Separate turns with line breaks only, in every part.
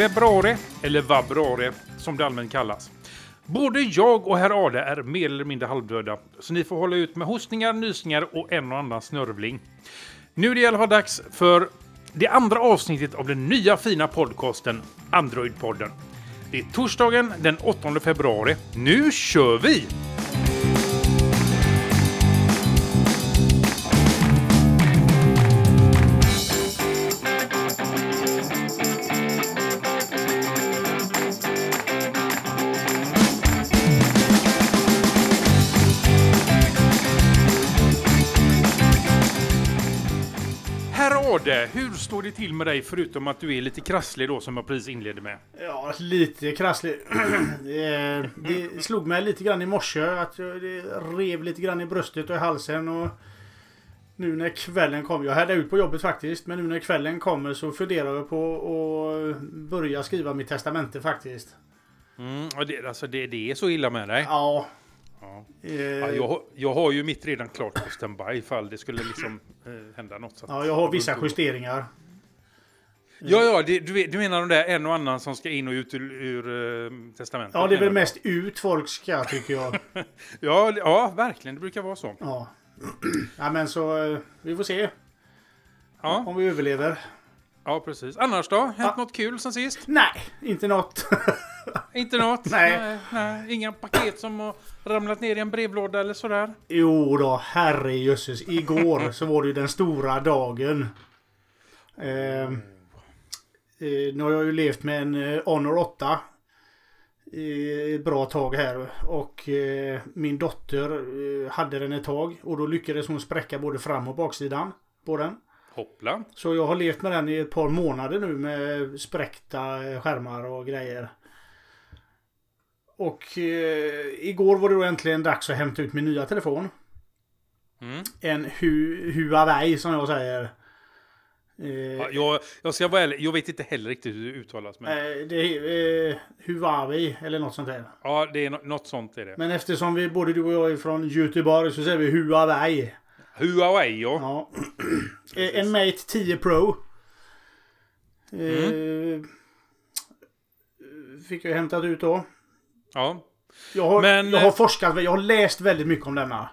februari, eller vabruari som det allmänt kallas. Både jag och herr Ade är mer eller mindre halvdöda, så ni får hålla ut med hostningar, nysningar och en och annan snörvling. Nu är det i alla fall dags för det andra avsnittet av den nya fina podcasten Android-podden. Det är torsdagen den 8 februari. Nu kör vi! Hur står det till med dig förutom att du är lite krasslig då som jag precis inledde med?
Ja, lite krasslig. Det slog mig lite grann i morse att det rev lite grann i bröstet och i halsen och nu när kvällen kommer, jag hade ut på jobbet faktiskt, men nu när kvällen kommer så funderar jag på att börja skriva mitt testamente faktiskt.
Det är så illa med dig?
Ja.
Jag har ju mitt redan klart på standby ifall det skulle liksom hända något. Så
ja, jag har vissa justeringar.
Du menar de där en och annan som ska in och ut ur testamentet?
Ja, det är väl mest ut folk ska, tycker jag.
ja, verkligen. Det brukar vara så.
Ja, men så vi får se om vi överlever.
Ja, precis. Annars då? Hänt något kul sen sist?
Nej, inte något.
Inte något?
Nej.
Inga paket som har ramlat ner i en brevlåda eller sådär?
Jo då, herrejösses. Igår så var det ju den stora dagen. Nu har jag ju levt med en Honor 8 ett bra tag här. Och min dotter hade den ett tag. Och då lyckades hon spräcka både fram- och baksidan på den.
Hoppla.
Så jag har levt med den i ett par månader nu med spräckta skärmar och grejer. Och igår var det då äntligen dags att hämta ut min nya telefon. En Huawei som jag säger.
Jag ska vara ärlig, jag vet inte heller riktigt hur det uttalas. Men...
det är Huawei eller något sånt där.
Ja, det är något sånt är det.
Men eftersom både du och jag är från Göteborg så säger vi Huawei.
Huawei, ja.
En Mate 10 Pro. Fick jag hämtat ut då.
Ja.
Jag har forskat, jag har läst väldigt mycket om denna.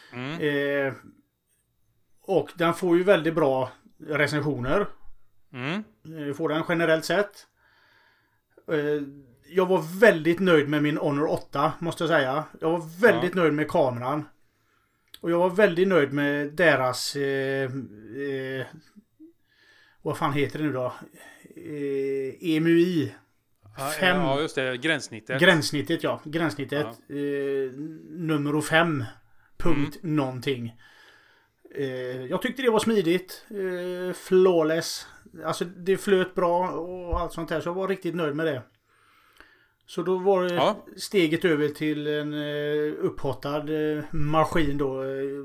Och den får ju väldigt bra recensioner. Får den generellt sett. Jag var väldigt nöjd med min Honor 8, måste jag säga. Jag var väldigt nöjd med kameran. Och jag var väldigt nöjd med deras vad fan heter det nu då? EMUI 5.
Ja, just det. Gränssnittet.
Gränssnittet. Nummer 5. Punkt någonting. Jag tyckte det var smidigt. Flawless. Alltså det flöt bra och allt sånt här. Så jag var riktigt nöjd med det. Så då var det steget över till en upphottad maskin då.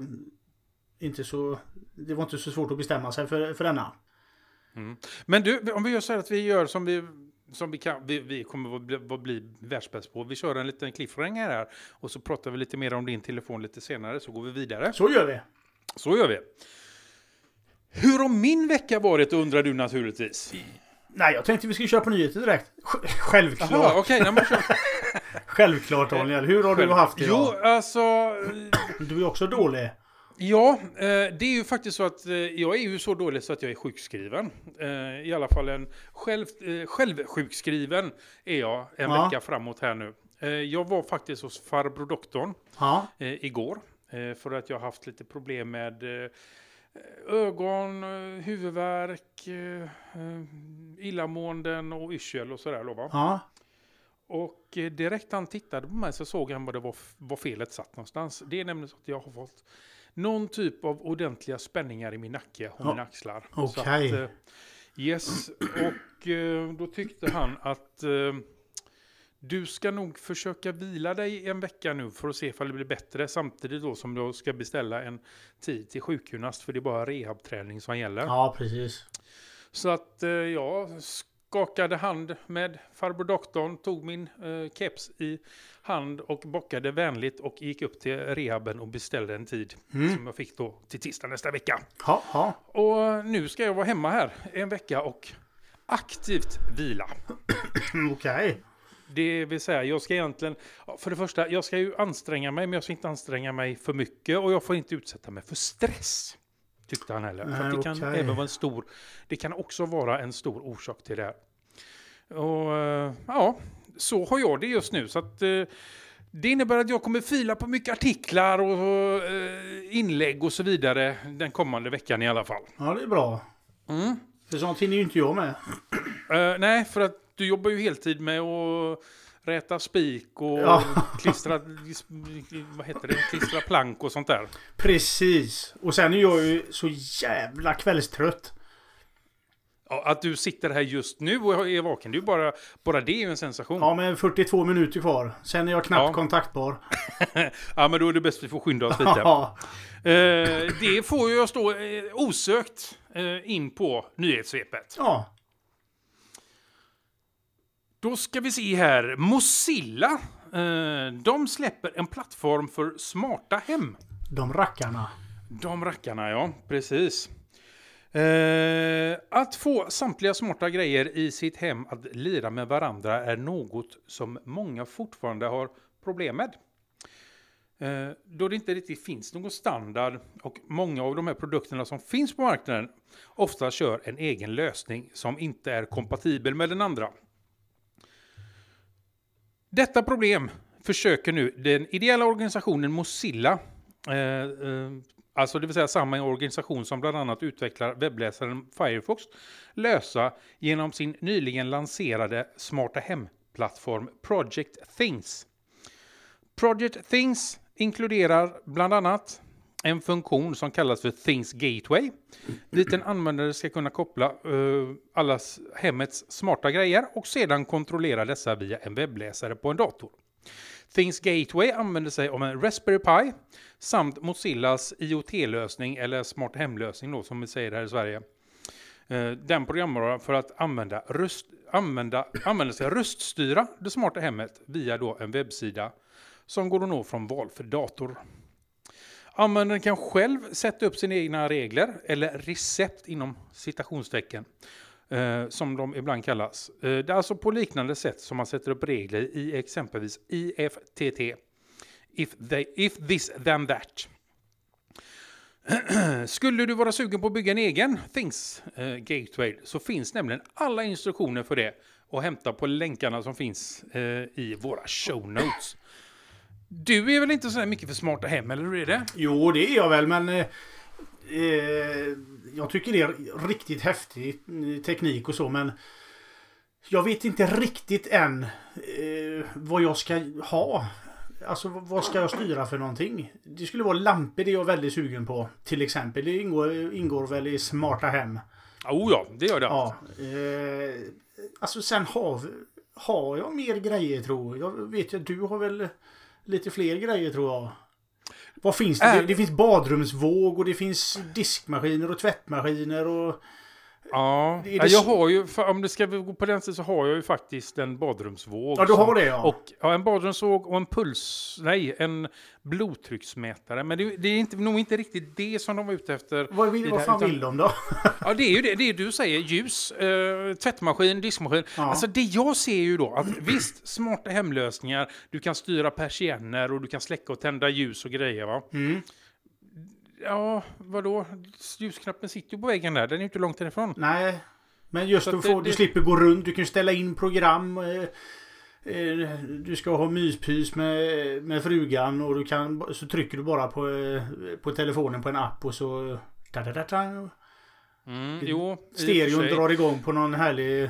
Det var inte så svårt att bestämma sig för denna.
Men du, om vi gör så här att vi gör som vi kan, vi kommer att bli världsbäst på. Vi kör en liten cliffhanger här och så pratar vi lite mer om din telefon lite senare, så går vi vidare.
Så gör vi.
Hur har min vecka varit, undrar du naturligtvis?
Nej, jag tänkte vi skulle köra på nyheter direkt. Självklart.
Aha, okej,
Självklart, Daniel. Hur har du haft det?
Jo, alltså...
Du är också dålig.
Ja, det är ju faktiskt så att jag är ju så dålig så att jag är sjukskriven. I alla fall självsjukskriven är jag en vecka framåt här nu. Jag var faktiskt hos farbror doktorn igår. För att jag har haft lite problem med ögon, huvudvärk, illamåenden och yrsel och sådär då, va?
Ja.
Och direkt han tittade på mig så såg han vad det var felet satt någonstans. Det är nämligen så att jag har fått någon typ av ordentliga spänningar i min nacke och mina axlar.
Okej.
Yes, och då tyckte han att du ska nog försöka vila dig en vecka nu för att se ifall det blir bättre. Samtidigt då som du ska beställa en tid till sjukgymnast, för det är bara rehabträning som gäller.
Ja, precis.
Så att jag skakade hand med farbror doktorn, tog min keps i hand och bockade vänligt och gick upp till rehaben och beställde en tid som jag fick då till tisdag nästa vecka.
Ja.
Och nu ska jag vara hemma här en vecka och aktivt vila.
Okej.
Det vill säga, jag ska egentligen... För det första, jag ska ju anstränga mig, men jag ska inte anstränga mig för mycket. Och jag får inte utsätta mig för stress. Tyckte han heller. För att det kan även vara det kan också vara en stor orsak till det här. Och ja, så har jag det just nu. Så att det innebär att jag kommer fila på mycket artiklar och inlägg och så vidare den kommande veckan i alla fall.
Ja, det är bra. För sånt hinner ju inte jag med.
Nej, för att du jobbar ju heltid med att räta spik och klistra plank och sånt där.
Precis. Och sen är jag ju så jävla kvällstrött.
Ja, att du sitter här just nu och är vaken, det är ju bara det är ju en sensation.
Ja, men 42 minuter kvar. Sen är jag knappt kontaktbar.
Ja, men då är det bäst att vi får skynda oss lite.
Ja.
Det får jag stå osökt in på nyhetssvepet.
Ja.
Då ska vi se här. Mozilla, de släpper en plattform för smarta hem.
De rackarna,
Ja. Precis. Att få samtliga smarta grejer i sitt hem att lira med varandra är något som många fortfarande har problem med. Då det inte riktigt finns någon standard och många av de här produkterna som finns på marknaden ofta kör en egen lösning som inte är kompatibel med den andra. Detta problem försöker nu den ideella organisationen Mozilla, alltså det vill säga samma organisation som bland annat utvecklar webbläsaren Firefox, lösa genom sin nyligen lanserade smarta hem-plattform Project Things. Project Things inkluderar bland annat en funktion som kallas för Things Gateway, dit en användare ska kunna koppla alla hemmets smarta grejer och sedan kontrollera dessa via en webbläsare på en dator. Things Gateway använder sig av en Raspberry Pi samt Mozillas IoT-lösning eller smart hemlösning då, som vi säger här i Sverige. Den programvaran för att använda sig röststyra det smarta hemmet via då en webbsida som går att nå från valfri dator. Användaren kan själv sätta upp sina egna regler eller recept inom citationstecken som de ibland kallas. Det är alltså på liknande sätt som man sätter upp regler i exempelvis IFTT. If this then that. Skulle du vara sugen på att bygga en egen Things Gateway så finns nämligen alla instruktioner för det och hämta på länkarna som finns i våra show notes. Du är väl inte så här mycket för smarta hem, eller hur är det?
Jo, det är jag väl, men jag tycker det är riktigt häftig teknik och så, men jag vet inte riktigt än vad jag ska ha. Alltså, vad ska jag styra för någonting? Det skulle vara lampor, det är jag väldigt sugen på. Till exempel, det ingår väl i smarta hem.
Ja, det gör det.
Ja, alltså sen har jag mer grejer, tror jag. Jag vet att du har väl lite fler grejer, tror jag. Vad finns det? Det finns badrumsvåg och det finns diskmaskiner och tvättmaskiner och...
Ja, jag har ju, om det ska gå på den sidan så har jag ju faktiskt en badrumsvåg.
Ja, du har det, ja.
Och en badrumsvåg och en blodtrycksmätare. Men det är nog inte riktigt det som de var ute efter.
Vad fan vill de då?
Ja, det är ju det du säger. Ljus, tvättmaskin, diskmaskin. Ja. Alltså det jag ser ju då, att visst, smarta hemlösningar, du kan styra persienner och du kan släcka och tända ljus och grejer, va? Mm. Ja, vadå? Ljusknappen sitter ju på väggen där. Den är ju inte långt härifrån.
Nej, men just du slipper gå runt. Du kan ställa in program. Du ska ha myspys med frugan och så trycker du bara på telefonen på en app och så... Stereon drar igång på någon härlig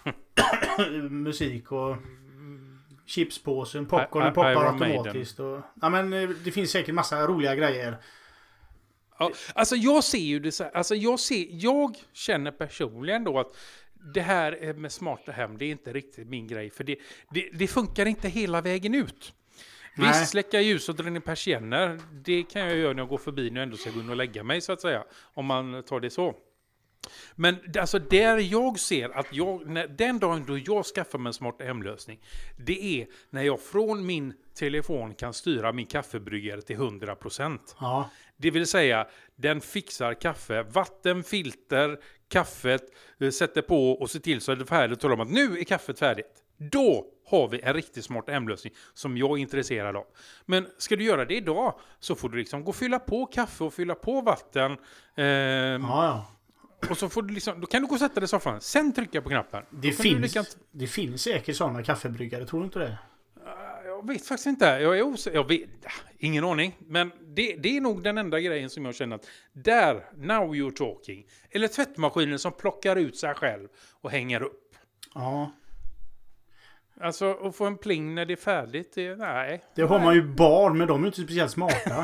musik och... Chipspåsen, popcornen poppar automatiskt. Och, ja, men det finns säkert massa roliga grejer.
Ja, alltså jag ser ju det så här, alltså jag känner personligen då att det här med smarta hem, det är inte riktigt min grej, för det funkar inte hela vägen ut. Nej. Visst, släcka ljus och dra ner persienner, det kan jag göra när jag går förbi när jag ändå ska gå in och lägga mig, så att säga, om man tar det så. Men alltså där jag ser att den dagen då jag skaffar mig en smart hemlösning, det är när jag från min telefon kan styra min kaffebryggare till 100%.
Ja.
Det vill säga, den fixar kaffe, vatten, filter, kaffet, sätter på och ser till så att det är färdigt och talar om att nu är kaffet färdigt. Då har vi en riktigt smart hemlösning som jag är intresserad av. Men ska du göra det idag så får du liksom gå och fylla på kaffe och fylla på vatten.
Ja.
Och så får du liksom, då kan du gå och sätta dig i soffan. Sen trycka på knappen.
Det finns säkert sådana kaffebryggare, tror du inte det?
Jag vet faktiskt inte. Jag vet, ingen aning. Men det är nog den enda grejen som jag känner att där, now you're talking. Eller tvättmaskinen som plockar ut sig själv och hänger upp.
Ja.
Alltså, att få en pling när det är färdigt, nej.
Det har man ju barn, men de är inte speciellt smarta.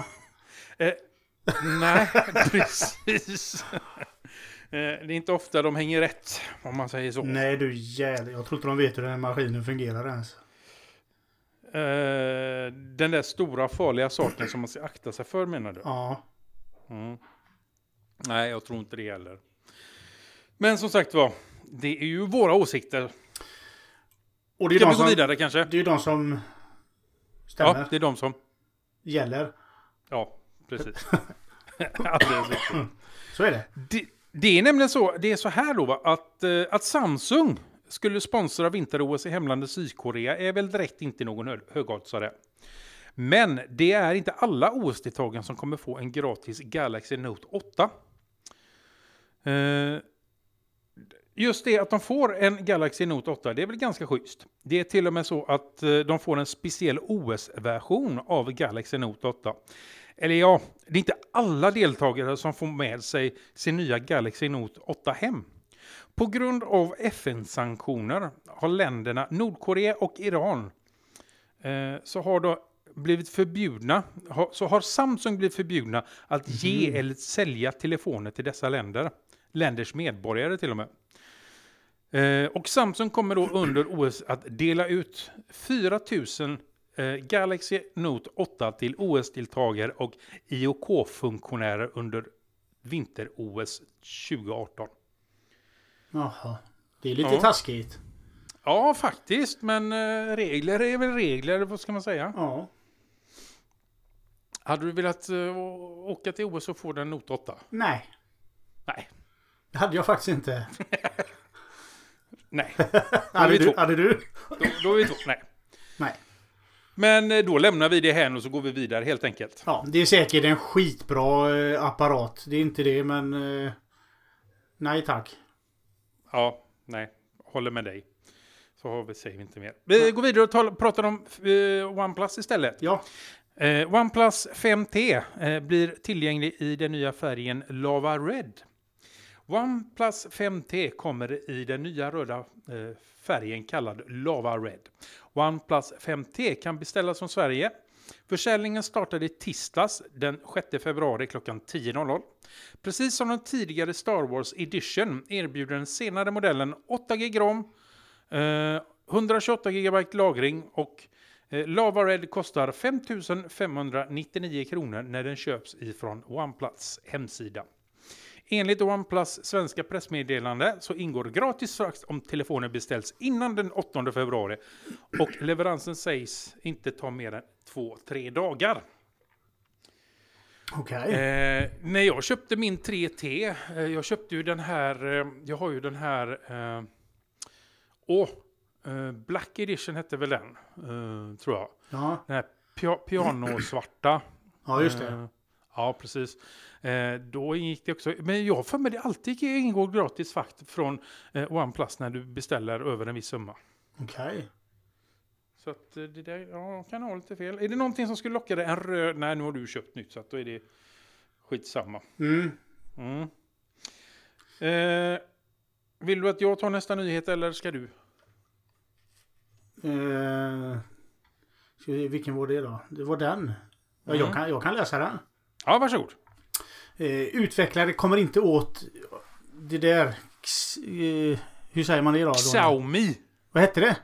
Nej, precis. Det är inte ofta de hänger rätt, om man säger så.
Nej, du jävlar. Jag tror inte de vet hur den här maskinen fungerar ens.
Den där stora farliga saken som man ska akta sig för, menar du?
Ja.
Mm. Nej, jag tror inte det heller. Men som sagt var, det är ju våra åsikter.
Och det är
Ska vi gå vidare kanske?
Det är ju de som stämmer.
Ja, det är de som
gäller.
Ja, precis. Alldeles riktigt.
Så är det.
Det är nämligen så, det är så här då, va, att Samsung skulle sponsra vinter-OS i hemlandet Sydkorea är väl direkt inte någon högoddsare. Men det är inte alla OS-deltagare som kommer få en gratis Galaxy Note 8. Just det att de får en Galaxy Note 8, det är väl ganska schysst. Det är till och med så att de får en speciell OS-version av Galaxy Note 8. Eller ja, det är inte alla deltagare som får med sig sin nya Galaxy Note 8 hem. På grund av FN-sanktioner har länderna Nordkorea och Iran så har då blivit förbjudna. Så har Samsung blivit förbjudna att ge eller sälja telefoner till dessa länder. Länders medborgare till och med. Och Samsung kommer då under OS att dela ut 4 000 Galaxy Note 8 till OS-deltagare och IOK-funktionärer under vinter-OS 2018.
Jaha, det är lite taskigt.
Ja, faktiskt. Men regler är väl regler, vad ska man säga?
Ja.
Hade du velat åka till OS och få den Note 8?
Nej.
Nej.
Det hade jag faktiskt inte.
Nej.
Hade du?
Då är vi två. Nej.
Nej.
Men då lämnar vi det här och så går vi vidare helt enkelt.
Ja, det är säkert en skitbra apparat. Det är inte det, men nej tack.
Ja, nej. Håller med dig. Så säger vi inte mer. Vi går vidare och pratar om OnePlus istället.
Ja.
OnePlus 5T blir tillgänglig i den nya färgen Lava Red. OnePlus 5T kommer i den nya röda färgen kallad Lava Red. OnePlus 5T kan beställas från Sverige. Försäljningen startade i tisdags den 6 februari klockan 10.00. Precis som den tidigare Star Wars Edition erbjuder den senare modellen 8 GB RAM, 128 GB lagring och Lava Red kostar 5 599 kronor när den köps ifrån OnePlus hemsida. Enligt OnePlus svenska pressmeddelande så ingår gratis frakt om telefonen beställs innan den 8 februari. Och leveransen sägs inte ta mer än 2-3 dagar.
Okej.
När jag köpte min 3T, jag köpte ju den här, jag har ju den här, Black Edition hette väl den, tror jag.
Ja.
Den här pianosvarta.
Ja, just det.
Ja, precis. Då gick det också. Men jag för mig det alltid ingår gratis frakt från OnePlus när du beställer över en viss summa.
Okej.
Så att det där, ja, kan ha lite fel. Är det någonting som skulle locka dig? En röd? Nej, nu har du köpt nytt så att då är det skitsamma. Vill du att jag tar nästa nyhet eller ska du?
Vilken var det då? Det var den. Ja, jag kan läsa den.
Ja, varsågod.
Utvecklare kommer inte åt det där. Hur säger man det då?
Xiaomi.
Vad hette det?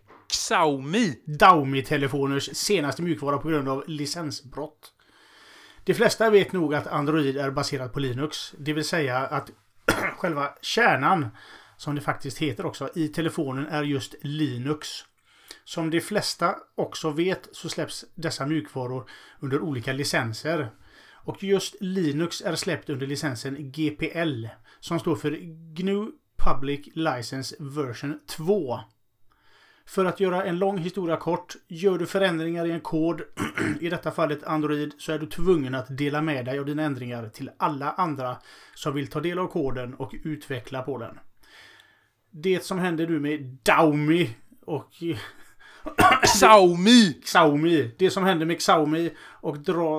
Xiaomi-telefoners senaste mjukvara på grund av licensbrott. De flesta vet nog att Android är baserat på Linux. Det vill säga att själva kärnan, som det faktiskt heter också, i telefonen är just Linux. Som de flesta också vet så släpps dessa mjukvaror under olika licenser. Och just Linux är släppt under licensen GPL, som står för GNU Public License Version 2. För att göra en lång historia kort, gör du förändringar i en kod, i detta fallet Android, så är du tvungen att dela med dig av dina ändringar till alla andra som vill ta del av koden och utveckla på den. Det som händer nu med Xiaomi och Xiaomi. Det som händer med Xiaomi och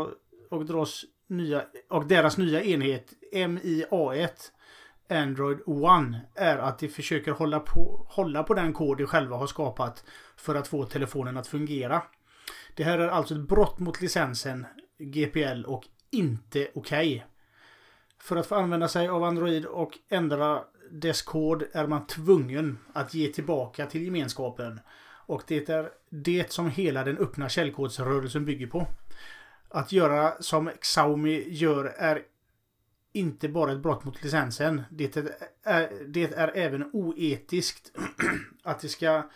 deras nya enhet MIA1 Android One är att de försöker hålla på den kod de själva har skapat för att få telefonen att fungera. Det här är alltså ett brott mot licensen GPL och inte okej. För att få använda sig av Android och ändra dess kod är man tvungen att ge tillbaka till gemenskapen. Och det är det som hela den öppna källkodsrörelsen bygger på. Att göra som Xiaomi gör är inte bara ett brott mot licensen. Det är även oetiskt att det ska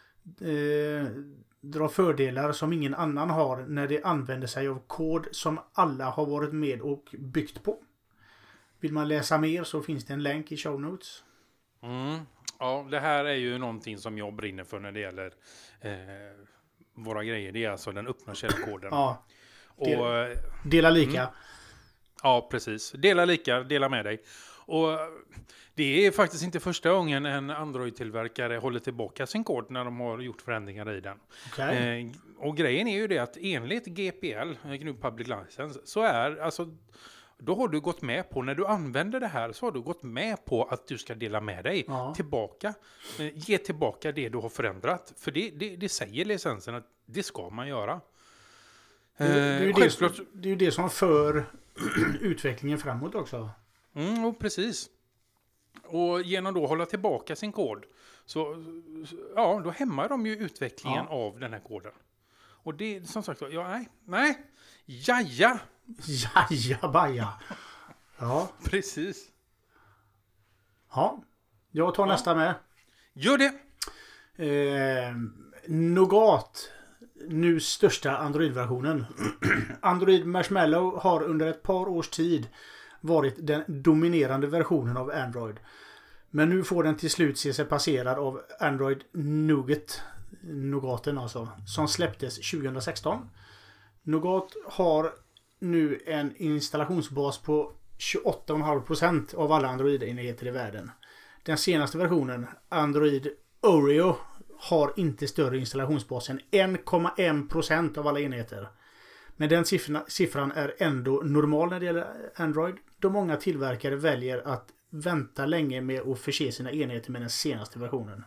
dra fördelar som ingen annan har när de använder sig av kod som alla har varit med och byggt på. Vill man läsa mer så finns det en länk i show notes.
Ja, det här är ju någonting som jag brinner för när det gäller våra grejer. Det är alltså den öppna källkoden.
Ja, dela lika.
Ja, precis. Dela lika, dela med dig. Och det är faktiskt inte första gången en Android-tillverkare håller tillbaka sin kod när de har gjort förändringar i den.
Okay.
Och grejen är ju det att enligt GPL, GNU Public License, så är alltså... Då har du gått med på, när du använder det här så har du gått med på att du ska dela med dig tillbaka. Ge tillbaka det du har förändrat. För det säger licensen att det ska man göra.
Det är ju det som för utvecklingen framåt också.
Precis. Och genom då att hålla tillbaka sin kod så då hämmar de ju utvecklingen av den här koden. Och det är som sagt, nej. Jaja,
baja. Ja.
Precis.
Ja, jag tar nästa med.
Gör det.
Nougat, nu största Android-versionen. Android Marshmallow har under ett par års tid varit den dominerande versionen av Android. Men nu får den till slut se sig passerad av Android Nougaten alltså, som släpptes 2016. Nougat har nu en installationsbas på 28,5% av alla Android-enheter i världen. Den senaste versionen, Android Oreo, har inte större installationsbas än 1,1% av alla enheter. Men den siffran är ändå normal när det gäller Android, då många tillverkare väljer att vänta länge med att förse sina enheter med den senaste versionen.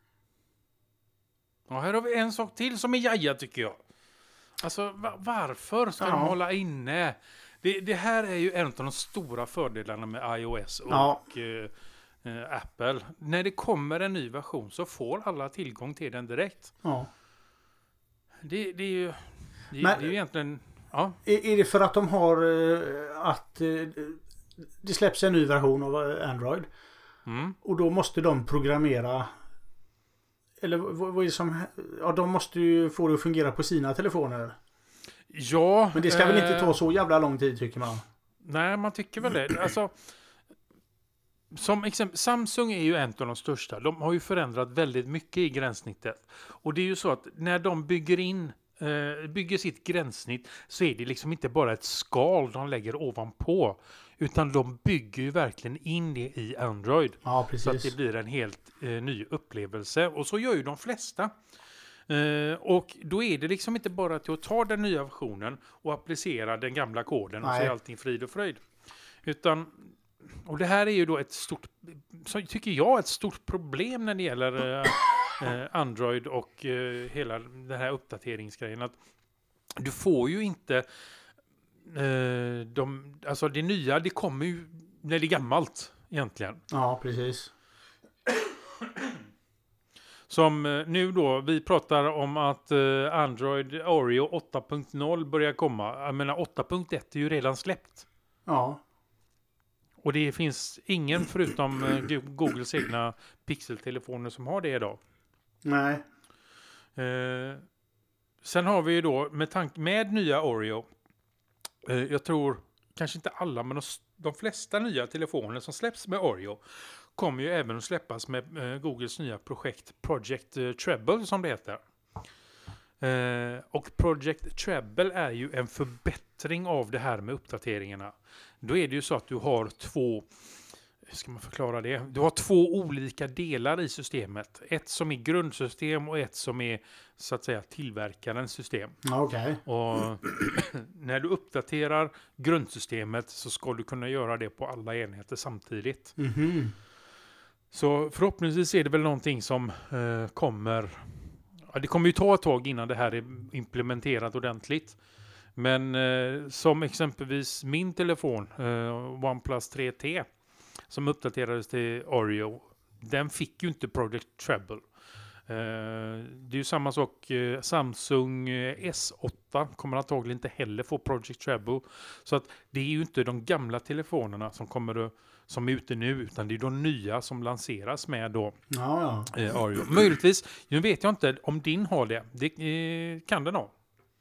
Ja, här har vi en sak till som är jaja tycker jag. Alltså varför ska de hålla inne? Det här är ju en av de stora fördelarna med iOS och Apple. När det kommer en ny version så får alla tillgång till den direkt. Ja. Det är ju egentligen... Ja.
Är det för att de har att det släpps en ny version av Android? Och då måste de programmera... Eller vad är det som... Ja, de måste ju få det att fungera på sina telefoner.
Ja.
Men det ska väl inte ta så jävla lång tid tycker man.
Nej, man tycker väl det. Alltså, som exempel, Samsung är ju en av de största. De har ju förändrat väldigt mycket i gränssnittet. Och det är ju så att när de bygger sitt gränssnitt så är det liksom inte bara ett skal de lägger ovanpå. Utan de bygger ju verkligen in det i Android.
Ja, precis.
Så att det blir en helt ny upplevelse. Och så gör ju de flesta. Och då är det liksom inte bara att ta den nya versionen och applicera den gamla koden och så är allting frid och fröjd. Utan, och det här är ju då ett stort, så tycker jag, ett stort problem när det gäller Android och hela den här uppdateringsgrejen. Att du får ju inte alltså det nya, det kommer ju när det är gammalt egentligen.
Ja, precis.
Som nu då, vi pratar om att Android Oreo 8.0 börjar komma. Jag menar 8.1 är ju redan släppt.
Ja.
Och det finns ingen förutom Googles egna Pixel-telefoner som har det idag.
Nej.
Sen har vi ju då med nya Oreo. Jag tror kanske inte alla, men de flesta nya telefoner som släpps med Oreo kommer ju även att släppas med Googles nya Project Treble som det heter. Och Project Treble är ju en förbättring av det här med uppdateringarna. Då är det ju så att du har hur ska man förklara det? Du har 2 olika delar i systemet. Ett som är grundsystem och ett som är så att säga tillverkarens system.
Okej.
Och när du uppdaterar grundsystemet så ska du kunna göra det på alla enheter samtidigt.
Mhm.
Så förhoppningsvis är det väl någonting som kommer... Ja, det kommer ju ta ett tag innan det här är implementerat ordentligt. Men som exempelvis min telefon, OnePlus 3T, som uppdaterades till Oreo, den fick ju inte Project Treble. Det är ju samma sak, Samsung S8 kommer antagligen inte heller få Project Treble. Så att det är ju inte de gamla telefonerna som är ute nu, utan det är de nya som lanseras med då Oreo. Möjligtvis, nu vet jag inte om din har det. Det kan den ha.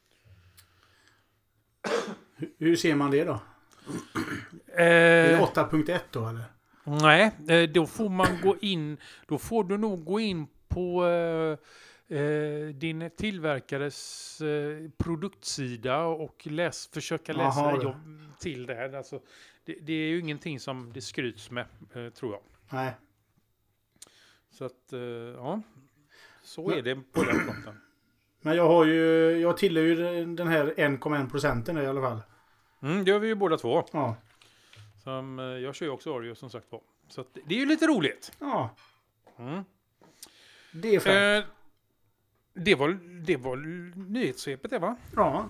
Hur ser man det då? Är det 8.1 då eller?
Nej, då får man gå in. Då får du nog gå in på din tillverkares produktsida och försöka läsa till det här. Alltså, det är ju ingenting som det skryts med, tror jag.
Nej.
Så att, ja. Så är det på den fronten.
Men jag tillhör ju den här 1,1% i alla fall.
Det gör vi ju båda två.
Ja.
Jag kör ju också Oreo som sagt på. Så att, det är ju lite roligt.
Ja. Det är främt.
Det var nyhetssvepet det, va?
Ja.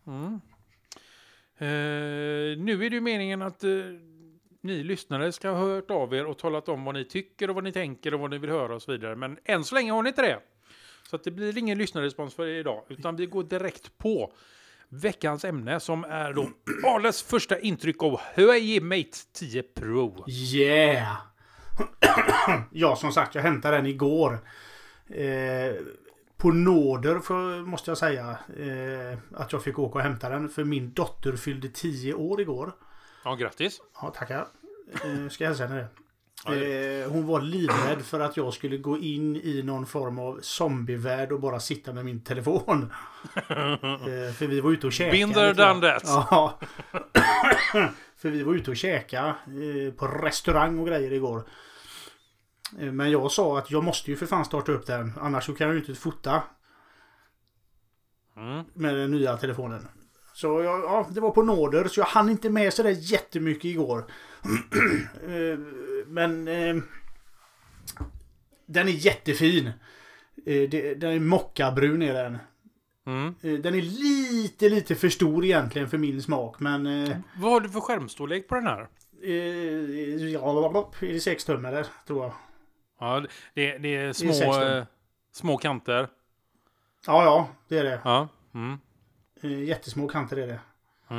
Nu är det ju meningen att ni lyssnare ska ha hört av er och talat om vad ni tycker och vad ni tänker och vad ni vill höra och så vidare. Men än så länge har ni inte det. Så att det blir ingen lyssnarrespons för idag. Utan vi går direkt på veckans ämne som är då Ales första intryck av Huawei Mate 10 Pro.
Yeah! Ja, som sagt, jag hämtade den igår. På nåder måste jag säga att jag fick åka och hämta den. För min dotter fyllde 10 år igår.
Ja, grattis.
Ja, tackar. Ska jag hälsa henne det. Hon var livrädd för att jag skulle gå in i någon form av zombievärld och bara sitta med min telefon. För vi var ute och käkade.
Been there, done that.
Ja. För vi var ute och käka på restaurang och grejer igår. Men jag sa att jag måste ju för fan starta upp den. Annars så kan jag ju inte fota med den nya telefonen. Så det var på nåder. Så jag hann inte med så där jättemycket igår. Men den är jättefin. Den är mockabrun är den. Den är lite för stor egentligen för min smak. Men
vad har du för skärmstorlek på den här?
Är det 6 tum eller tror jag.
Ja, det är små kanter.
Ja, det är det.
Ja.
Jättesmå kanter är det.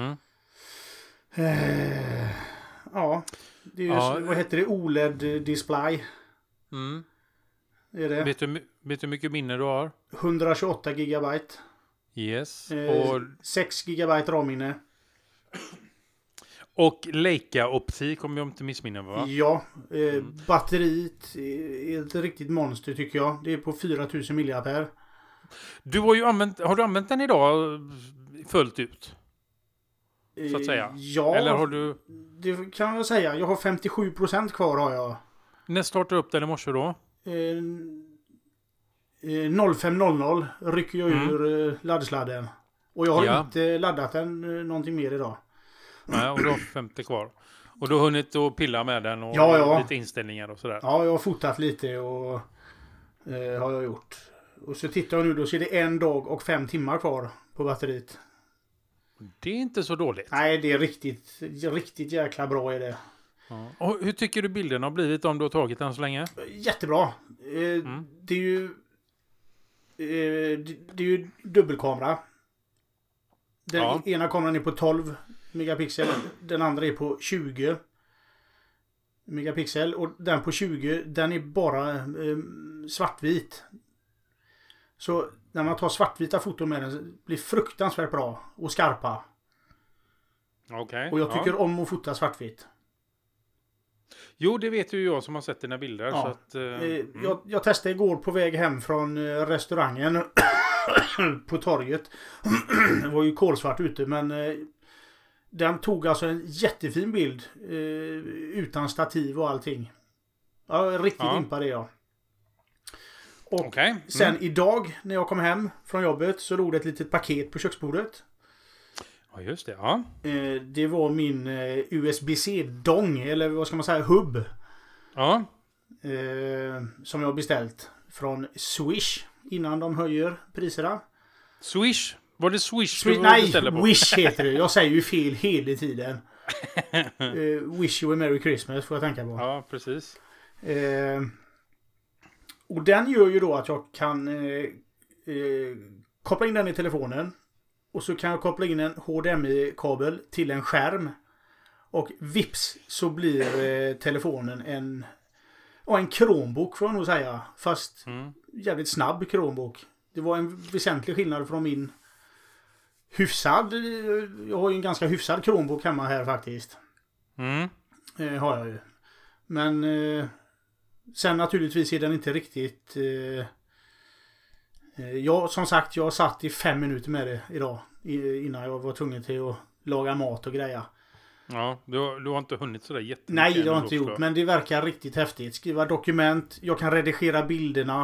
Det är ju, vad heter det? OLED-display. Är det?
Vet du hur mycket minne du har?
128 gigabyte.
Yes.
6 gigabyte RAM-minne.
Och Leica-optik om jag inte missminner, va?
Ja. Batteriet är ett riktigt monster tycker jag. Det är på 4000 mAh.
Har du använt den idag fullt ut? Så att säga.
Ja.
Eller har du...
Det kan jag säga. Jag har 57% kvar har jag.
När startar du upp den i morse då?
05.00 rycker jag ur laddsladden. Och jag har inte laddat den någonting mer idag.
Nej, och du har 50 kvar. Och du har hunnit att pilla med den och lite inställningar och sådär.
Ja, jag har fotat lite och har jag gjort. Och så tittar jag nu, då ser det 1 dag och 5 timmar kvar på batteriet.
Det är inte så dåligt.
Nej, det är riktigt jäkla bra är det.
Ja. Och hur tycker du bilden har blivit om du har tagit den så länge?
Jättebra. Det är ju dubbelkamera. Den ena kameran är på 12 megapixel. Den andra är på 20. megapixel. Och den på 20, den är bara svartvit. Så när man tar svartvita foton med den blir fruktansvärt bra och skarpa.
Okej.
Och jag tycker om att fota svartvitt.
Jo, det vet ju jag som har sett dina bilder.
Ja.
Så att,
jag testade igår på väg hem från restaurangen på torget. Det var ju kolsvart ute, men den tog alltså en jättefin bild utan stativ och allting. Ja, riktigt impad är jag. Och sen idag när jag kom hem från jobbet så låg det ett litet paket på köksbordet.
Ja, just det. Ja.
Det var min USB-C-dong, eller vad ska man säga, hubb.
Ja.
Som jag beställt från Swish innan de höjer priserna.
Swish? Var det Swish?
Nej, Wish heter det. Jag säger ju fel hela tiden. Wish you a Merry Christmas får jag tänka på.
Ja, precis.
Och den gör ju då att jag kan koppla in den i telefonen. Och så kan jag koppla in en HDMI-kabel till en skärm. Och vips så blir telefonen en Chromebook får jag nog säga. Fast jävligt snabb Chromebook. Det var en väsentlig skillnad från min hyfsad. Jag har ju en ganska hyfsad Chromebook hemma här faktiskt. Har jag ju. Men sen naturligtvis är den inte riktigt... som sagt, jag satt i 5 minuter med det idag. Innan jag var tvungen till att laga mat och greja.
Ja, du har inte hunnit sådär jättemycket.
Nej, det har jag inte gjort. Men det verkar riktigt häftigt. Skriva dokument. Jag kan redigera bilderna.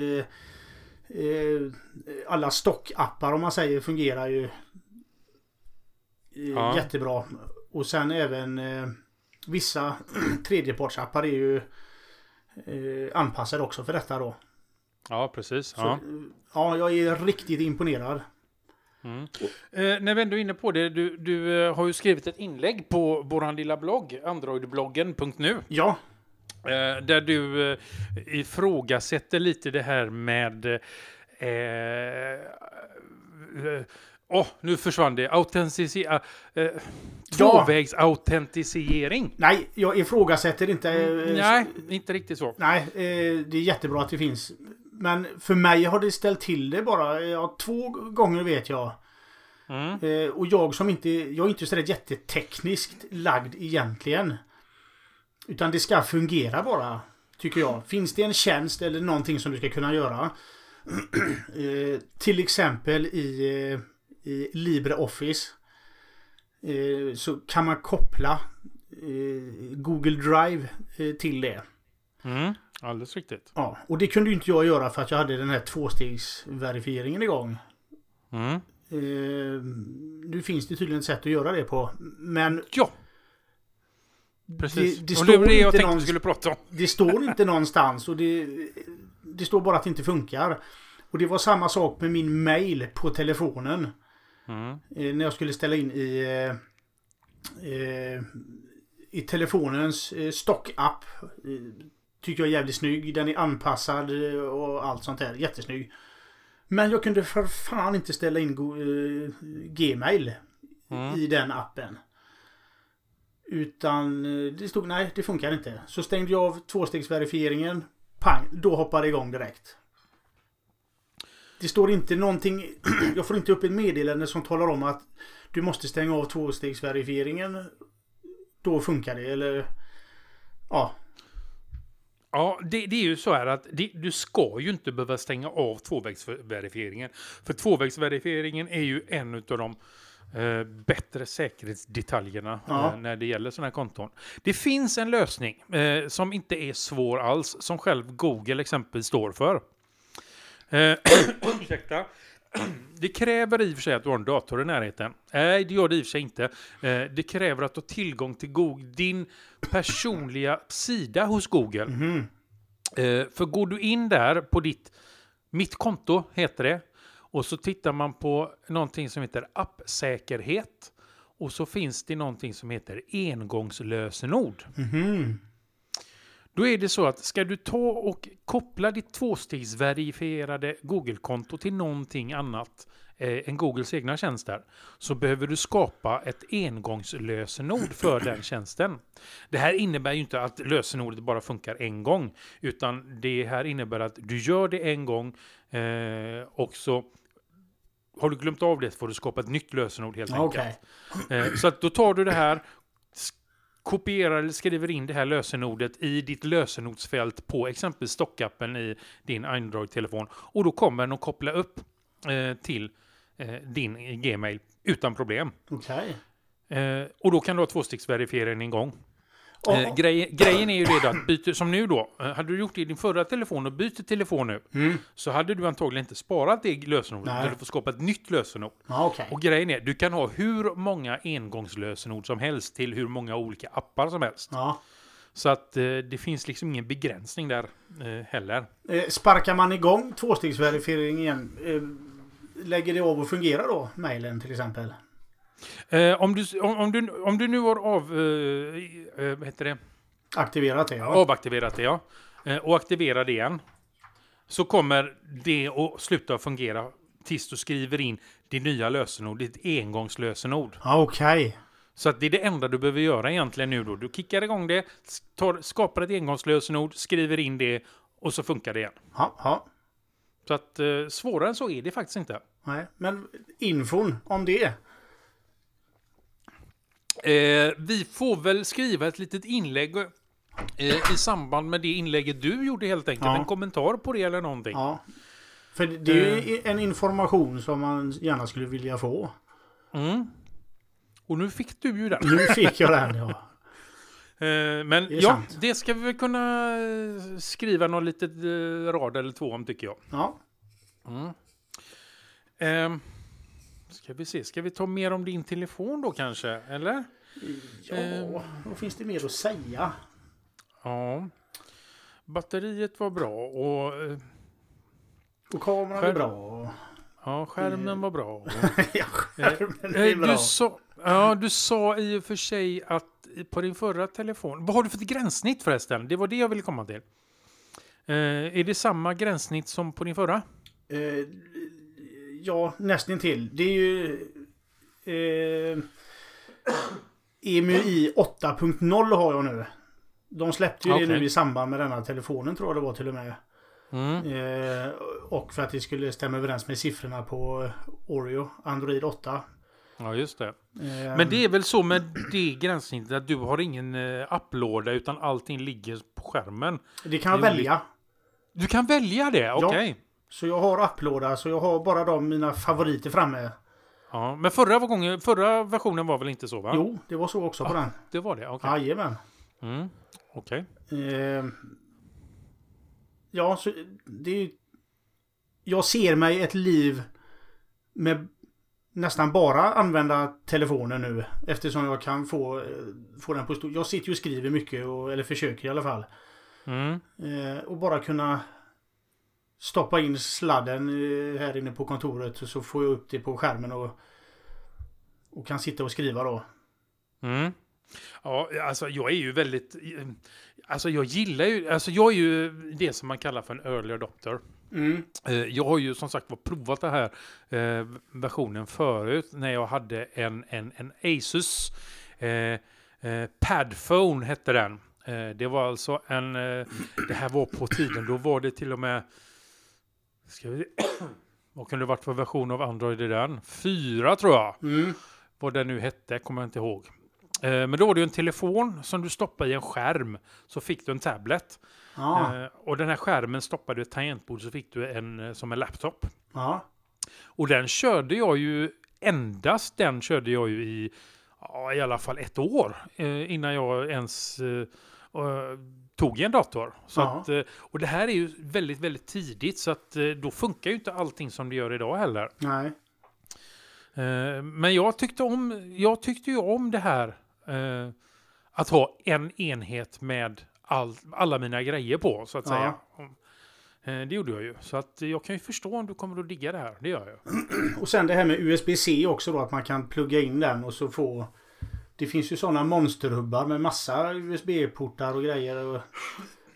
Alla stockappar om man säger fungerar ju jättebra. Och sen även vissa tredjepartsappar är ju anpassade också för detta då.
Ja, precis.
Så, ja, jag är riktigt imponerad.
När vi ändå är inne på det, du har ju skrivit ett inlägg på våran lilla blogg, androidbloggen.nu.
Ja.
Där du ifrågasätter lite det här med nu försvann det. Tvåvägsautentisering.
Nej, jag ifrågasätter inte.
Nej, inte riktigt så.
Nej, det är jättebra att det finns. Men för mig har det ställt till det bara 2 gånger vet jag. Och jag är inte så jättetekniskt lagd egentligen. Utan det ska fungera bara, tycker jag. Finns det en tjänst eller någonting som du ska kunna göra? Till exempel i LibreOffice så kan man koppla Google Drive till det.
Alldeles riktigt.
Ja, och det kunde ju inte jag göra för att jag hade den här 2-stegsverifieringen igång. Nu finns det tydligen ett sätt att göra det på. Men
ja, precis.
Det
och det var det jag tänkte vi skulle prata om.
Det står inte någonstans och det står bara att det inte funkar. Och det var samma sak med min mail på telefonen. När jag skulle ställa in i telefonens stockapp. Tycker jag är jävligt snygg. Den är anpassad och allt sånt där. Jättesnygg. Men jag kunde för fan inte ställa in Gmail i den appen. Utan det stod nej, det funkar inte. Så stängde jag av 2-stegsverifieringen. Pang, då hoppade det igång direkt. Det står inte någonting. Jag får inte upp ett meddelande som talar om att du måste stänga av 2-stegsverifieringen. Då funkar det, eller ja.
Ja, det är ju så här att du ska ju inte behöva stänga av 2-vägsverifieringen. För 2-vägsverifieringen är ju en av de bättre säkerhetsdetaljerna när det gäller sådana här konton. Det finns en lösning som inte är svår alls, som själv Google exempel står för. Ursäkta. Det kräver i och för sig att du har en dator i närheten. Nej, det gör det i och för sig inte. Det kräver att du har tillgång till Google, din personliga sida hos Google. För går du in där på mitt konto heter det. Och så tittar man på någonting som heter appsäkerhet. Och så finns det någonting som heter engångslösenord. Då är det så att ska du ta och koppla ditt tvåstegsverifierade Google-konto till någonting annat än Googles egna tjänster, så behöver du skapa ett engångslösenord för den tjänsten. Det här innebär ju inte att lösenordet bara funkar en gång, utan det här innebär att du gör det en gång och så har du glömt av det får du skapa ett nytt lösenord helt enkelt. Så att då tar du det här, kopierar eller skriver in det här lösenordet i ditt lösenordsfält på exempelvis stockappen i din Android-telefon, och då kommer den att koppla upp till din Gmail utan problem. Och då kan du ha tvåstegsverifieringen igång. Grejen är ju det att som nu då, hade du gjort det i din förra telefon och byter telefon nu, så hade du antagligen inte sparat det lösenordet, utan du får skapa ett nytt lösenord. Och grejen är, du kan ha hur många engångslösenord som helst till hur många olika appar som helst. Så att det finns liksom ingen begränsning där heller.
Sparkar man igång tvåstegsverifieringen, lägger det av och fungerar då, mailen till exempel?
Om du nu har
aktiverat det,
avaktiverat det, och aktiverar det igen, så kommer det att sluta fungera tills du skriver in det nya lösenordet, ditt engångslösenord. Så att det är det enda du behöver göra egentligen nu då. Du kickar igång det, skapar ett engångslösenord, skriver in det och så funkar det igen. Så att svårare än så är det faktiskt inte.
Nej, men infon om det?
Vi får väl skriva ett litet inlägg i samband med det inlägget du gjorde helt enkelt. En kommentar på det eller någonting.
För det är ju en information som man gärna skulle vilja få.
Och nu fick du ju den.
Nu fick jag den,
men det ska vi väl kunna skriva någon litet rad eller två om, tycker jag. Ska vi se, ska vi ta mer om din telefon då kanske, eller?
Då finns det mer att säga.
Batteriet var bra och
kameran är bra.
Skärmen var bra.
Skärmen är bra.
Du sa i och för sig att på din förra telefon, vad har du för gränssnitt förresten? Det var det jag ville komma till. Är det samma gränssnitt som på din förra?
Ja, nästan till. Det är ju EMUI 8.0 har jag nu. De släppte ju det nu i samband med denna telefonen, tror jag det var till och med. Och för att det skulle stämma överens med siffrorna på Oreo, Android 8.
Ja, just det. Men det är väl så med det gränssnittet att du har ingen upplåda, utan allting ligger på skärmen.
Det kan jag välja.
Du kan välja det? Okej.
Så jag har upplåda, så jag har bara mina favoriter framme.
Ja, men förra versionen var väl inte så, va?
Jo, det var så också på den.
Det var det, okej.
Jajamän.
Okej.
Ja, så det är, jag ser mig ett liv med nästan bara använda telefonen nu, eftersom jag kan få den på jag sitter ju och skriver mycket, eller försöker i alla fall. Och bara kunna stoppa in sladden här inne på kontoret, och så får jag upp det på skärmen och kan sitta och skriva då. Ja,
alltså jag är ju väldigt, alltså jag gillar ju, alltså jag är ju det som man kallar för en early adopter. Jag har ju som sagt provat den här versionen förut när jag hade en Asus Padphone hette den. Det var alltså det här var på tiden, då var det till och med, vad kunde det varit för version av Android i den? 4 tror jag. Vad den nu hette, kommer jag inte ihåg. Men då var det ju en telefon som du stoppade i en skärm, så fick du en tablet. Och den här skärmen stoppade du ett tangentbord, så fick du som en laptop. Och den körde jag ju i alla fall 1 år innan jag ens tog en dator. Så att, och det här är ju väldigt, väldigt tidigt, så att då funkar ju inte allting som det gör idag heller.
Nej.
Men jag tyckte ju om det här att ha en enhet med alla mina grejer på, så att säga. Det gjorde jag ju. Så att jag kan ju förstå om du kommer att digga det här. Det gör jag.
Och sen det här med USB-C också då, att man kan plugga in den och så få... Det finns ju sådana monsterhubbar med massa USB-portar och grejer.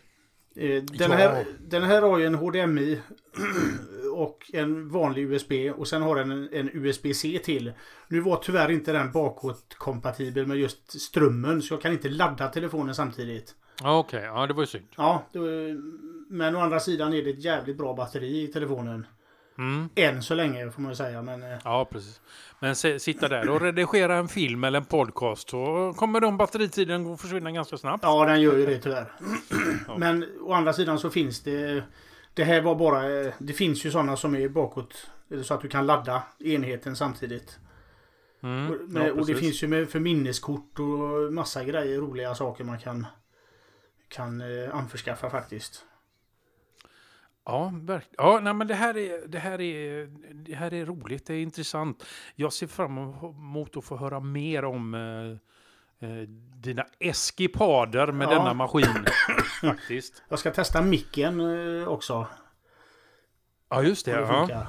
Den här har ju en HDMI och en vanlig USB och sen har den en USB-C till. Nu var tyvärr inte den bakåtkompatibel med just strömmen så jag kan inte ladda telefonen samtidigt.
Okej, ja det var ju synd.
Ja, men å andra sidan är det ett jävligt bra batteri i telefonen. Än så länge får man säga. Men,
ja, precis. Men sitta där och redigera en film eller en podcast så kommer de batteritiden att försvinna ganska snabbt.
Ja, den gör ju det tyvärr. Ja. Men å andra sidan så finns det... Det här var bara... Det finns ju sådana som är bakåt. Så att du kan ladda enheten samtidigt. Och det finns ju för minneskort och massa grejer, roliga saker man kan anförskaffa faktiskt.
Ja, verkligen. Ja, nej, men det här är roligt, det är intressant. Jag ser fram emot att få höra mer om dina eskipader med denna maskin. Faktiskt.
Jag ska testa micken också.
Ja, just det. Ja.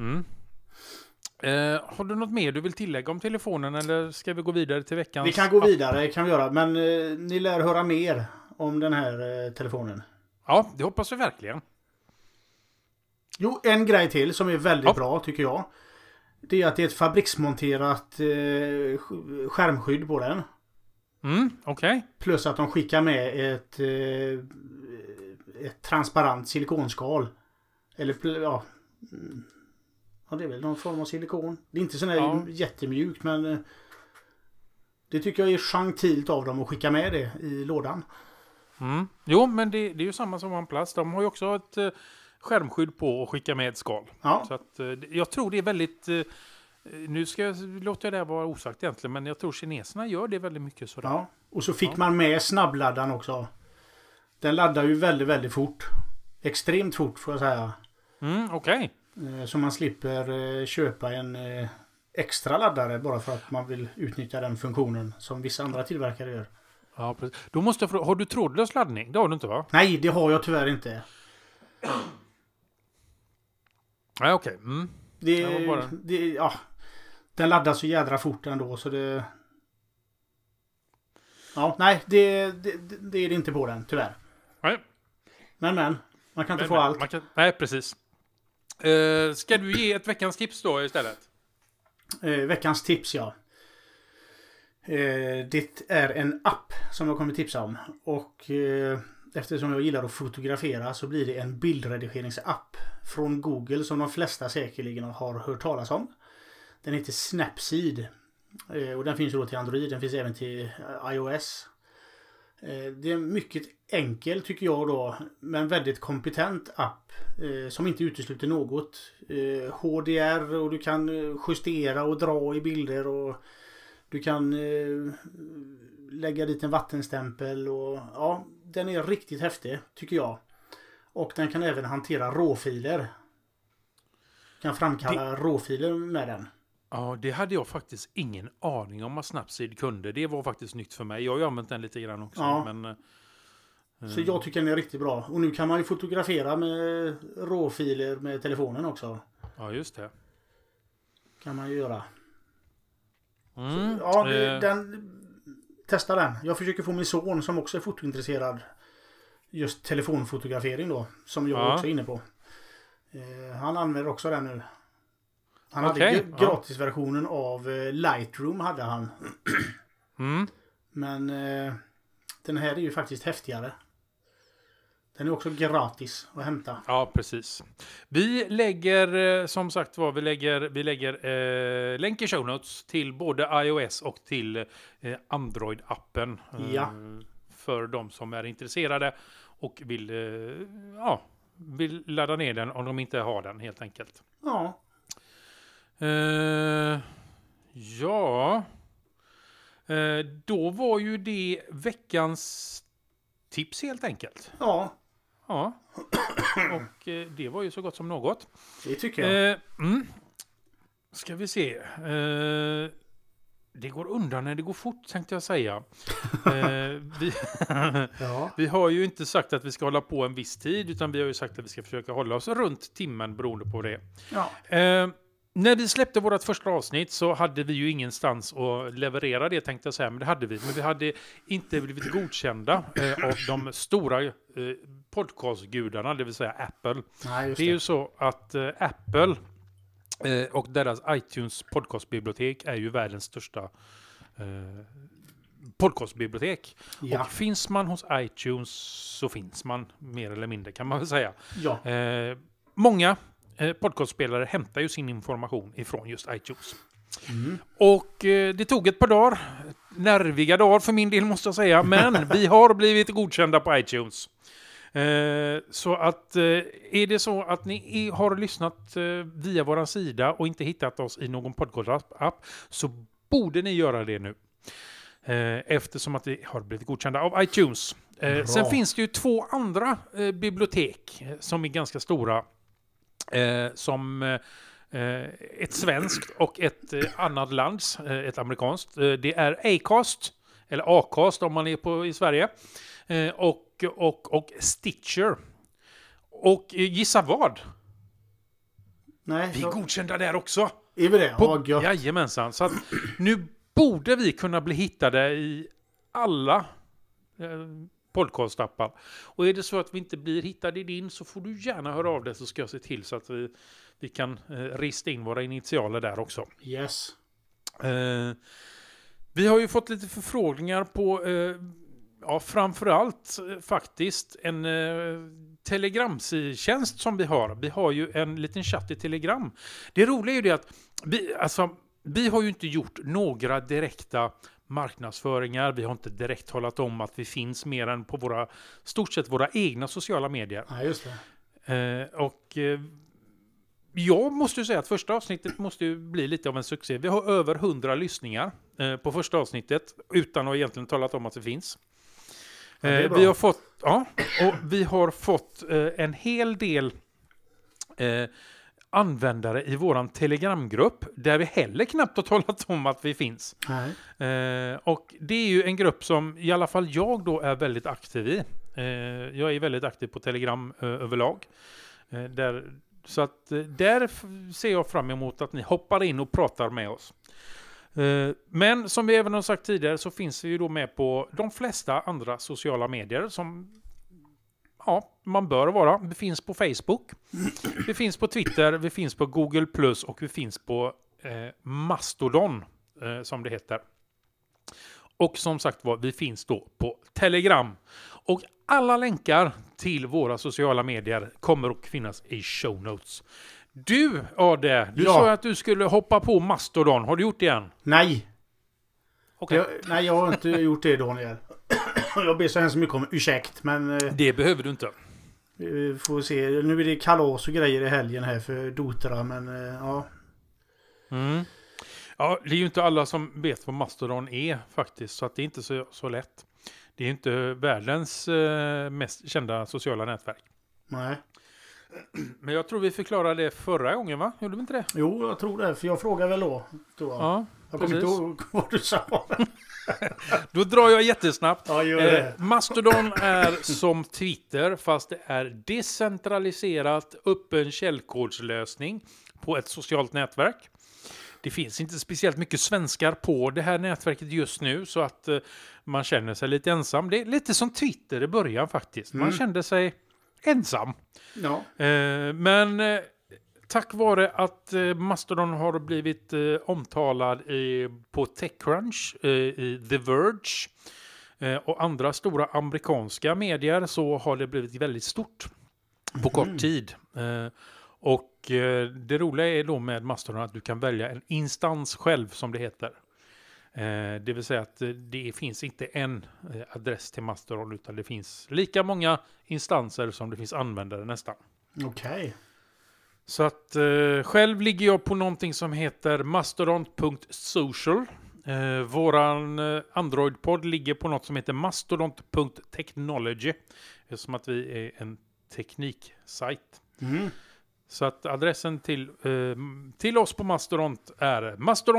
Har du något mer du vill tillägga om telefonen eller ska vi gå vidare till veckans?
Vi kan gå vidare, kan vi göra. Men ni lär höra mer om den här telefonen.
Ja, det hoppas vi verkligen.
Jo, en grej till som är väldigt bra tycker jag. Det är att det är ett fabriksmonterat skärmskydd på den.
Okej.
Plus att de skickar med ett transparent silikonskal. Eller ja, det är väl någon form av silikon. Det är inte sån här jättemjukt, men det tycker jag är gentilt av dem att skicka med det i lådan.
Jo, men det är ju samma som OnePlus. De har ju också ett skärmskydd på och skicka med ett skal.
Ja.
Så att, jag tror det är väldigt... nu ska jag låta det vara osagt egentligen, men jag tror kineserna gör det väldigt mycket sådär.
Ja, och så fick man med snabbladdan också. Den laddar ju väldigt, väldigt fort. Extremt fort får jag säga.
Okej.
Så man slipper köpa en extra laddare bara för att man vill utnyttja den funktionen som vissa andra tillverkare gör.
Ja, precis. Då måste jag fråga, har du trådlös laddning? Det har du inte, va?
Nej, det har jag tyvärr inte.
Nej, okej.
Den laddar så jädra fort ändå så det... Ja, nej, det är det inte på den, tyvärr.
Nej.
Men, man kan inte få allt.
Nej, precis. Ska du ge ett veckans tips då istället?
Veckans tips, ja. Det är en app som jag kommer tipsa om. Och eftersom jag gillar att fotografera så blir det en bildredigeringsapp från Google som de flesta säkerligen har hört talas om. Den heter Snapseed. Och den finns ju då till Android, den finns även till iOS. Det är mycket enkel tycker jag då, men väldigt kompetent app som inte utesluter något. HDR och du kan justera och dra i bilder och du kan lägga dit en vattenstämpel och ja, den är riktigt häftig tycker jag. Och den kan även hantera råfiler. Kan framkalla råfiler med den.
Ja, det hade jag faktiskt ingen aning om att Snapseed kunde. Det var faktiskt nytt för mig. Jag har ju använt den lite grann också.
Ja.
Men,
så jag tycker den är riktigt bra. Och nu kan man ju fotografera med råfiler med telefonen också.
Ja, just det.
Kan man ju göra. Så, ja, testa den. Jag försöker få min son som också är fotointresserad. Just telefonfotografering då. Som jag också är inne på. Han använder också den nu. Han hade gratisversionen av Lightroom hade han. Men den här är ju faktiskt häftigare. Den är också gratis att hämta.
Ja, precis. Vi lägger som sagt vi lägger länk i show notes till både iOS och till Android-appen.
Ja.
För de som är intresserade och vill ladda ner den om de inte har den helt enkelt.
Ja.
Då var ju det veckans tips helt enkelt.
Ja.
Ja. Och det var ju så gott som något.
Det tycker jag.
Ska vi se. Det går undan när det går fort tänkte jag säga. Vi har ju inte sagt att vi ska hålla på en viss tid utan vi har ju sagt att vi ska försöka hålla oss runt timmen beroende på det.
Ja.
När vi släppte vårt första avsnitt så hade vi ju ingenstans att leverera det, tänkte jag säga. Men det hade vi. Men vi hade inte blivit godkända av de stora podcastgudarna, det vill säga Apple.
Nej, just
det är ju så att Apple och deras iTunes podcastbibliotek är ju världens största podcastbibliotek.
Ja.
Och finns man hos iTunes så finns man mer eller mindre, kan man väl säga.
Ja.
Många podcastspelare hämtar ju sin information ifrån just iTunes. Och det tog ett par dagar, nerviga dagar för min del måste jag säga, men vi har blivit godkända på iTunes. Så att är det så att ni har lyssnat via våran sida och inte hittat oss i någon podcast-app, så borde ni göra det nu. Eftersom att vi har blivit godkända av iTunes. Sen finns det ju 2 andra bibliotek som är ganska stora. Som ett svenskt och ett annat lands, ett amerikanskt. Det är Acast, eller Acast om man är i Sverige. Och Stitcher. Och gissa vad?
Nej,
vi är godkända där också.
Är vi det?
Jajamensan. Så att nu borde vi kunna bli hittade i alla podcastappar. Och är det så att vi inte blir hittade i din, så får du gärna höra av dig, så ska jag se till så att vi kan rista in våra initialer där också.
Yes.
Vi har ju fått lite förfrågningar på framförallt faktiskt en telegramtjänst som vi har. Vi har ju en liten chatt i Telegram. Det roliga är ju det att vi har ju inte gjort några direkta marknadsföringar. Vi har inte direkt talat om att vi finns mer än på stort sett våra egna sociala medier.
Ja, just det.
Jag måste ju säga att första avsnittet måste ju bli lite av en succé. Vi har över 100 lyssningar på första avsnittet utan att egentligen talat om att det finns. Vi har fått en hel del användare i våran Telegramgrupp där vi heller knappt har talat om att vi finns. Och det är ju en grupp som i alla fall jag då är väldigt aktiv i. Jag är väldigt aktiv på Telegram överlag. Så att där ser jag fram emot att ni hoppar in och pratar med oss. Men som vi även har sagt tidigare så finns vi ju då med på de flesta andra sociala medier som man bör vara. Vi finns på Facebook, vi finns på Twitter, vi finns på Google Plus och vi finns på Mastodon som det heter. Och som sagt var, vi finns då på Telegram. Och alla länkar till våra sociala medier kommer att finnas i show notes. Du sa att du skulle hoppa på Mastodon. Har du gjort det än?
Nej.
Okay.
Jag har inte gjort det, Daniel. Jag ber så hemskt mycket om ursäkt, men...
Det behöver du inte.
Vi får se. Nu är det kalas och grejer i helgen här för Dotra, men ja.
Ja, det är ju inte alla som vet vad Mastodon är faktiskt, så att det är inte så lätt. Det är inte världens mest kända sociala nätverk.
Nej.
Men jag tror vi förklarade det förra gången, va? Gjorde vi inte det?
Jo, jag tror det. För jag frågade väl då.
Ja,
jag kommer inte ihåg vad du sa.
Då drar jag jättesnabbt.
Ja, gör det.
Mastodon är som Twitter, fast det är decentraliserat, öppen källkodslösning på ett socialt nätverk. Det finns inte speciellt mycket svenskar på det här nätverket just nu, så att man känner sig lite ensam. Det är lite som Twitter i början faktiskt. Man kände sig ensam.
Ja.
Men tack vare att Mastodon har blivit omtalad på TechCrunch, i The Verge och andra stora amerikanska medier, så har det blivit väldigt stort på kort tid. Och det roliga är då med Mastodon att du kan välja en instans själv, som det heter. Det vill säga att det finns inte en adress till Mastodon, utan det finns lika många instanser som det finns användare nästan.
Okej.
Så att själv ligger jag på någonting som heter mastodon.social. Våran Android-podd ligger på något som heter mastodon.technology. Eftersom att vi är en tekniksajt. Så att adressen till oss på Mastodon är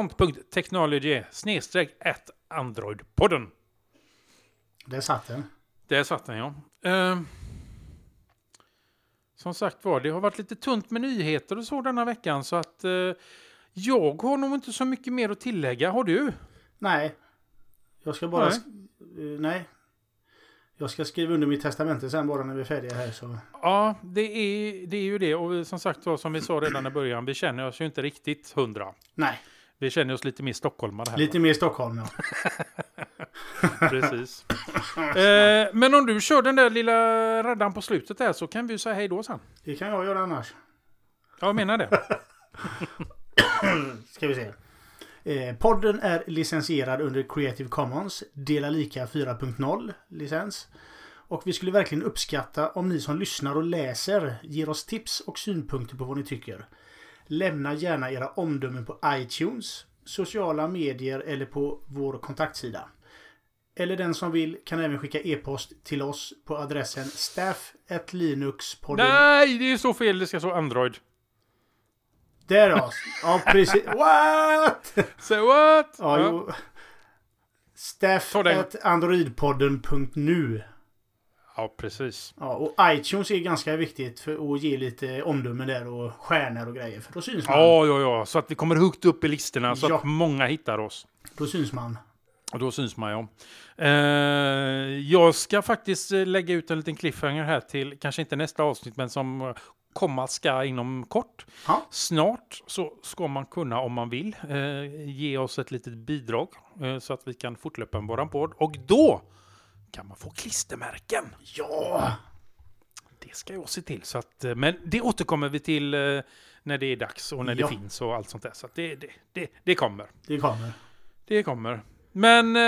mastodon.technology/Android-podden.
Där satt den.
Där satt den, ja. som sagt var, det har varit lite tunt med nyheter och så denna veckan. Så att jag har nog inte så mycket mer att tillägga. Har du?
Nej. Jag ska bara... Nej. Jag ska skriva under mitt testamente sen bara när vi är färdiga här. Så.
Ja, det är ju det. Och som sagt var, som vi sa redan i början, vi känner oss ju inte riktigt 100.
Nej.
Vi känner oss lite mer stockholmare här.
Lite mer Stockholm, ja.
Precis. Men om du kör den där lilla raddan på slutet där så kan vi ju säga hej då sen.
Det kan jag göra annars.
Ja, jag menar det.
Ska vi se. Podden är licensierad under Creative Commons, dela lika 4.0 licens. Och vi skulle verkligen uppskatta om ni som lyssnar och läser ger oss tips och synpunkter på vad ni tycker. Lämna gärna era omdömen på iTunes, sociala medier eller på vår kontaktsida. Eller den som vill kan även skicka e-post till oss på adressen staff@linuxpodden.
Nej, det är så fel. Det ska stå Android.
Där ja. Ja, precis. What?
Say what?
Ja, jo. Staff@androidpodden.nu.
Ja, precis.
Ja, och iTunes är ganska viktigt för att ge lite omdömen där och stjärnor och grejer. För då syns man.
Ja. Så att vi kommer högt upp i listorna så att många hittar oss.
Då syns man.
Och då syns man, ja. Jag ska faktiskt lägga ut en liten cliffhanger här till, kanske inte nästa avsnitt, men som komma ska inom kort.
Ha?
Snart så ska man kunna, om man vill, ge oss ett litet bidrag så att vi kan fortlöpa våran podd. Och då kan man få klistermärken.
Ja!
Det ska jag se till. Så att, men det återkommer vi till när det är dags och när det finns och allt sånt där. Så att det kommer.
Det kommer.
Det kommer. Men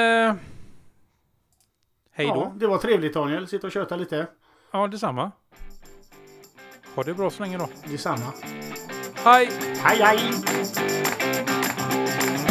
hej då.
Ja, det var trevligt, Daniel. Sitta och köta lite.
Ja, detsamma. Ha det bra så länge då.
Detsamma.
Hej!
Hej, hej!